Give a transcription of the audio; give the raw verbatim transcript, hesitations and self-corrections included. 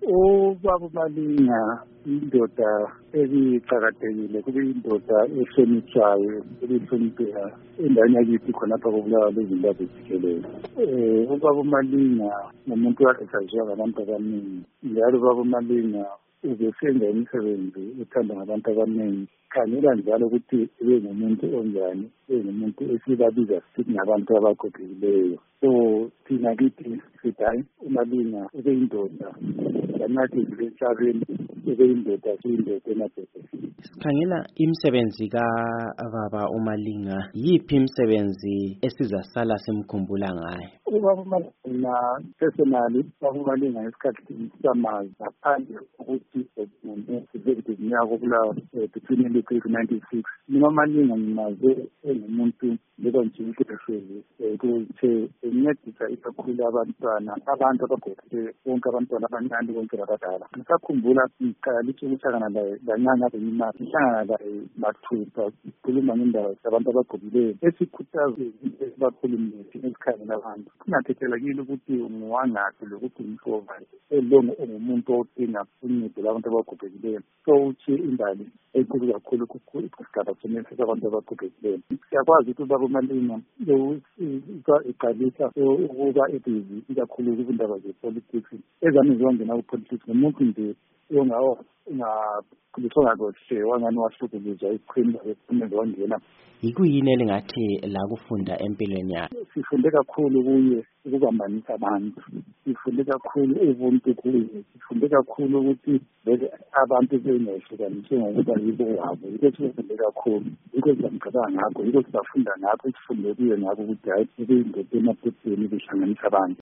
Ubaba uMalinga indoda ebiqhakathekile, kube indoda ehlonitshwayo, ebihlonipheka endaweni yakithi khonapha koBulawayo eZimbabwe jikelele. Eh ubaba uMalinga ngumuntu owayesaziwa ngabantu abaningi, njalo ubaba uMalinga ubesenza imisebenzi ethandwa ngabantu abaningi. Khangela njalo ukuthi ube ngumuntu onjani, ube ngumuntu esibabiza sithi ngabantu abagogekileyo. So thina kithi sithi hayi uMalinga ube indoda yanathi emhlabeni, ube indoda siyindoda emadodeni. Sikhangela imisebenzi kaBaba uMalinga, yiphi imisebenzi esizasala simkhumbula ngayo? Ubaba uMalinga personally, ubaba uMalinga ngesikhathi samazi ngaphandle ukuthi umuntu nyaka koBulawayo between ninety-six, mina uMalinga ngimaze engumuntu lekonjinhlefezi ukuthi encedisa ikakhulu abantwana abantu abagogekile, bonke abantwana abancane bonke abadala. Ngisakhumbula iqala lithi ukuhlangana laye kancane abe imali, ngihlangana laye mathupha sikhuluma ngendaba zabantu abagogileyo, esikhuthaza bakhulume esikhangela abantu. Kungathethela kile ukuthi ungwangaphi lokuthi umhlobani elongo ungumuntu odinga uncedo labantu abagogekileyo. So uthi imbali enkulu kakhulu kusigaba sonesi sabantu abagogekileyo. Siyakwazi ukuthi ubaba uMalinga iqalisa ukuba ebhizi ikakhulu kubindaba zepolitics, ezami zongena kupolitics nomuntu nje ungakhuliswa kahle wangani wahlukuluzwa iqhinga ephumile wangena. Yikuyini elingathi la kufunda empilweni yakhe? Sifunde kakhulu kuye ukubambanisa abantu, sifunde kakhulu ubuntu kuye, sifunde kakhulu ukuthi vele abantu bengehlukaniswe ngokuba yibo wabo. Yikho sifunde kakhulu, yikho sizamcabanga ngakho, yikho sisafunda ngakho, sifunde kuye ngakho ukuthi hayi ube indoda emadodeni behlanganisa abantu.